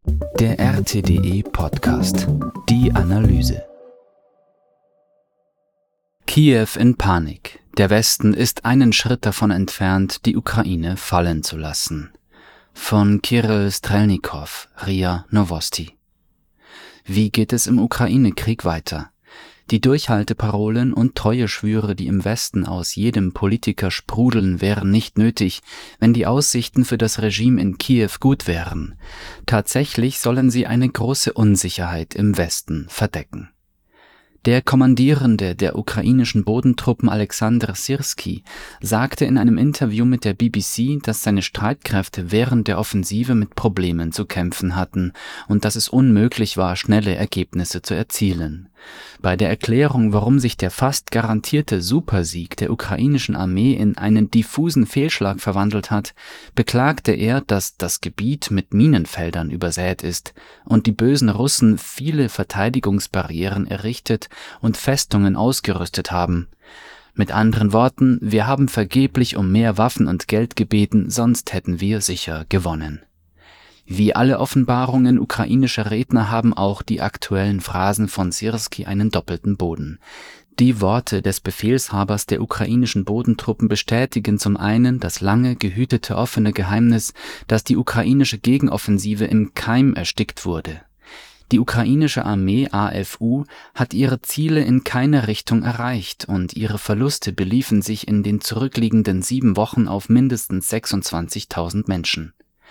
Der RTDE Podcast. Die Analyse. Kiew in Panik. Der Westen ist einen Schritt davon entfernt, die Ukraine fallen zu lassen. Von Kyrill Strelnikow, RIA Novosti. Wie geht es im Ukraine-Krieg weiter? Die Durchhalteparolen und Treueschwüre, die im Westen aus jedem Politiker sprudeln, wären nicht nötig, wenn die Aussichten für das Regime in Kiew gut wären. Tatsächlich sollen sie eine große Unsicherheit im Westen verdecken. Der Kommandierende der ukrainischen Bodentruppen Alexander Syrskyi sagte in einem Interview mit der BBC, dass seine Streitkräfte während der Offensive mit Problemen zu kämpfen hatten und dass es unmöglich war, schnelle Ergebnisse zu erzielen. Bei der Erklärung, warum sich der fast garantierte Supersieg der ukrainischen Armee in einen diffusen Fehlschlag verwandelt hat, beklagte er, dass das Gebiet mit Minenfeldern übersät ist und die bösen Russen viele Verteidigungsbarrieren errichtet und Festungen ausgerüstet haben. Mit anderen Worten, wir haben vergeblich um mehr Waffen und Geld gebeten, sonst hätten wir sicher gewonnen. Wie alle Offenbarungen ukrainischer Redner haben auch die aktuellen Phrasen von Syrskyi einen doppelten Boden. Die Worte des Befehlshabers der ukrainischen Bodentruppen bestätigen zum einen das lange gehütete offene Geheimnis, dass die ukrainische Gegenoffensive im Keim erstickt wurde. Die ukrainische Armee AFU hat ihre Ziele in keiner Richtung erreicht und ihre Verluste beliefen sich in den zurückliegenden 7 Wochen auf mindestens 26.000 Menschen.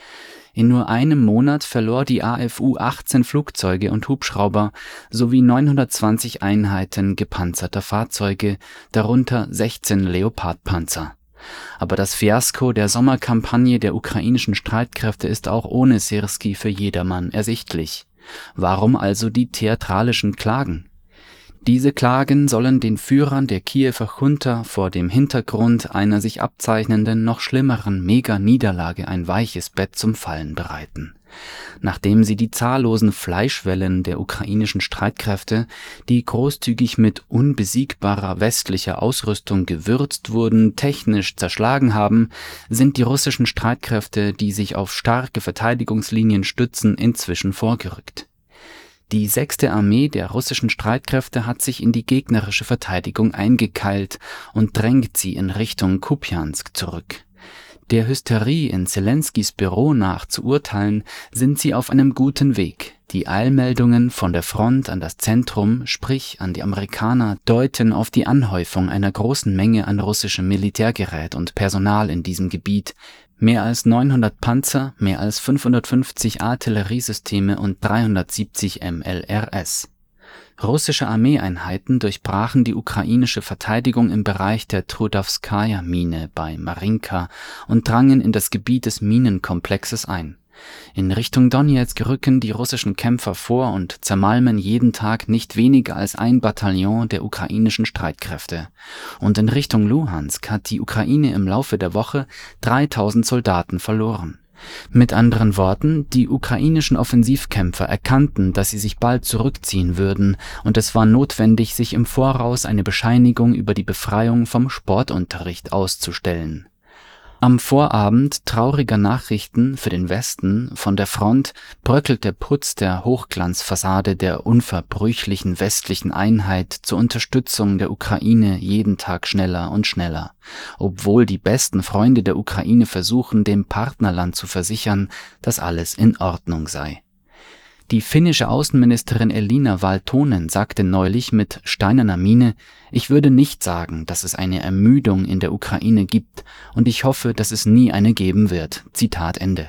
In nur einem Monat verlor die AFU 18 Flugzeuge und Hubschrauber sowie 920 Einheiten gepanzerter Fahrzeuge, darunter 16 Leopardpanzer. Aber das Fiasko der Sommerkampagne der ukrainischen Streitkräfte ist auch ohne Syrskyi für jedermann ersichtlich. Warum also die theatralischen Klagen? Diese Klagen sollen den Führern der Kiewer Junta vor dem Hintergrund einer sich abzeichnenden, noch schlimmeren Mega-Niederlage ein weiches Bett zum Fallen bereiten. Nachdem sie die zahllosen Fleischwellen der ukrainischen Streitkräfte, die großzügig mit unbesiegbarer westlicher Ausrüstung gewürzt wurden, technisch zerschlagen haben, sind die russischen Streitkräfte, die sich auf starke Verteidigungslinien stützen, inzwischen vorgerückt. Die 6. Armee der russischen Streitkräfte hat sich in die gegnerische Verteidigung eingekeilt und drängt sie in Richtung Kupjansk zurück. Der Hysterie in Zelenskys Büro nach zu urteilen, sind sie auf einem guten Weg. Die Eilmeldungen von der Front an das Zentrum, sprich an die Amerikaner, deuten auf die Anhäufung einer großen Menge an russischem Militärgerät und Personal in diesem Gebiet. Mehr als 900 Panzer, mehr als 550 Artilleriesysteme und 370 MLRS. Russische Armeeeinheiten durchbrachen die ukrainische Verteidigung im Bereich der Trudowskaja-Mine bei Marinka und drangen in das Gebiet des Minenkomplexes ein. In Richtung Donezk rücken die russischen Kämpfer vor und zermalmen jeden Tag nicht weniger als ein Bataillon der ukrainischen Streitkräfte. Und in Richtung Luhansk hat die Ukraine im Laufe der Woche 3000 Soldaten verloren. Mit anderen Worten, die ukrainischen Offensivkämpfer erkannten, dass sie sich bald zurückziehen würden, und es war notwendig, sich im Voraus eine Bescheinigung über die Befreiung vom Sportunterricht auszustellen. Am Vorabend trauriger Nachrichten für den Westen von der Front bröckelt der Putz der Hochglanzfassade der unverbrüchlichen westlichen Einheit zur Unterstützung der Ukraine jeden Tag schneller und schneller, obwohl die besten Freunde der Ukraine versuchen, dem Partnerland zu versichern, dass alles in Ordnung sei. Die finnische Außenministerin Elina Valtonen sagte neulich mit steinerner Miene: Ich würde nicht sagen, dass es eine Ermüdung in der Ukraine gibt, und ich hoffe, dass es nie eine geben wird. Zitat Ende.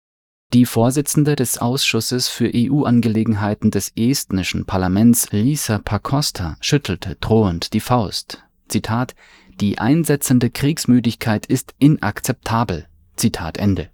Die Vorsitzende des Ausschusses für EU-Angelegenheiten des estnischen Parlaments, Liisa Pakosta, schüttelte drohend die Faust. Zitat: Die einsetzende Kriegsmüdigkeit ist inakzeptabel. Zitat Ende.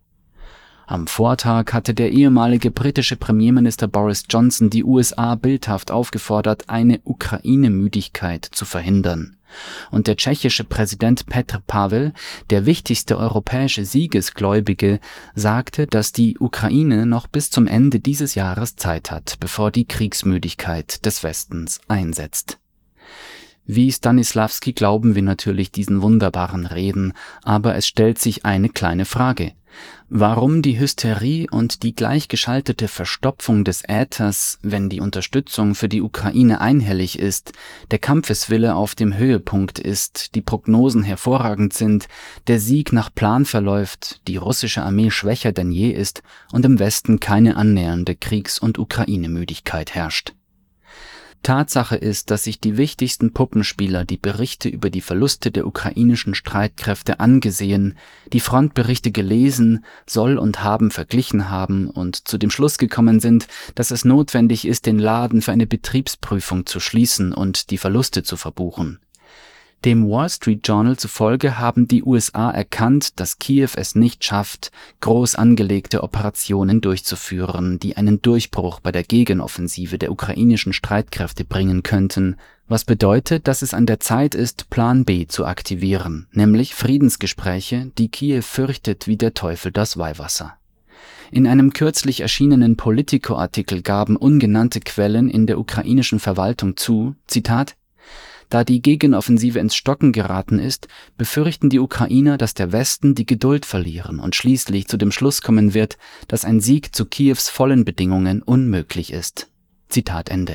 Am Vortag hatte der ehemalige britische Premierminister Boris Johnson die USA bildhaft aufgefordert, eine Ukraine-Müdigkeit zu verhindern. Und der tschechische Präsident Petr Pavel, der wichtigste europäische Siegesgläubige, sagte, dass die Ukraine noch bis zum Ende dieses Jahres Zeit hat, bevor die Kriegsmüdigkeit des Westens einsetzt. Wie Stanisławski glauben wir natürlich diesen wunderbaren Reden, aber es stellt sich eine kleine Frage. Warum die Hysterie und die gleichgeschaltete Verstopfung des Äthers, wenn die Unterstützung für die Ukraine einhellig ist, der Kampfeswille auf dem Höhepunkt ist, die Prognosen hervorragend sind, der Sieg nach Plan verläuft, die russische Armee schwächer denn je ist und im Westen keine annähernde Kriegs- und Ukraine-Müdigkeit herrscht? Tatsache ist, dass sich die wichtigsten Puppenspieler die Berichte über die Verluste der ukrainischen Streitkräfte angesehen, die Frontberichte gelesen, soll und haben verglichen haben und zu dem Schluss gekommen sind, dass es notwendig ist, den Laden für eine Betriebsprüfung zu schließen und die Verluste zu verbuchen. Dem Wall Street Journal zufolge haben die USA erkannt, dass Kiew es nicht schafft, groß angelegte Operationen durchzuführen, die einen Durchbruch bei der Gegenoffensive der ukrainischen Streitkräfte bringen könnten, was bedeutet, dass es an der Zeit ist, Plan B zu aktivieren, nämlich Friedensgespräche, die Kiew fürchtet wie der Teufel das Weihwasser. In einem kürzlich erschienenen Politico-Artikel gaben ungenannte Quellen in der ukrainischen Verwaltung zu, Zitat, da die Gegenoffensive ins Stocken geraten ist, befürchten die Ukrainer, dass der Westen die Geduld verlieren und schließlich zu dem Schluss kommen wird, dass ein Sieg zu Kiews vollen Bedingungen unmöglich ist. Zitat Ende.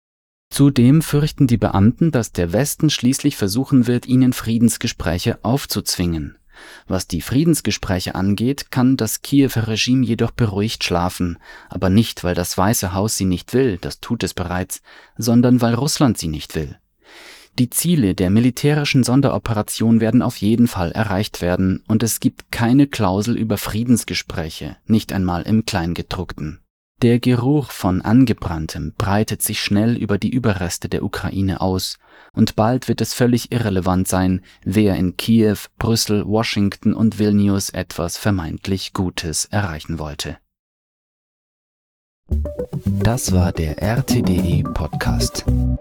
Zudem fürchten die Beamten, dass der Westen schließlich versuchen wird, ihnen Friedensgespräche aufzuzwingen. Was die Friedensgespräche angeht, kann das Kiewer Regime jedoch beruhigt schlafen, aber nicht, weil das Weiße Haus sie nicht will, das tut es bereits, sondern weil Russland sie nicht will. Die Ziele der militärischen Sonderoperation werden auf jeden Fall erreicht werden und es gibt keine Klausel über Friedensgespräche, nicht einmal im Kleingedruckten. Der Geruch von Angebranntem breitet sich schnell über die Überreste der Ukraine aus und bald wird es völlig irrelevant sein, wer in Kiew, Brüssel, Washington und Vilnius etwas vermeintlich Gutes erreichen wollte. Das war der RTDE Podcast.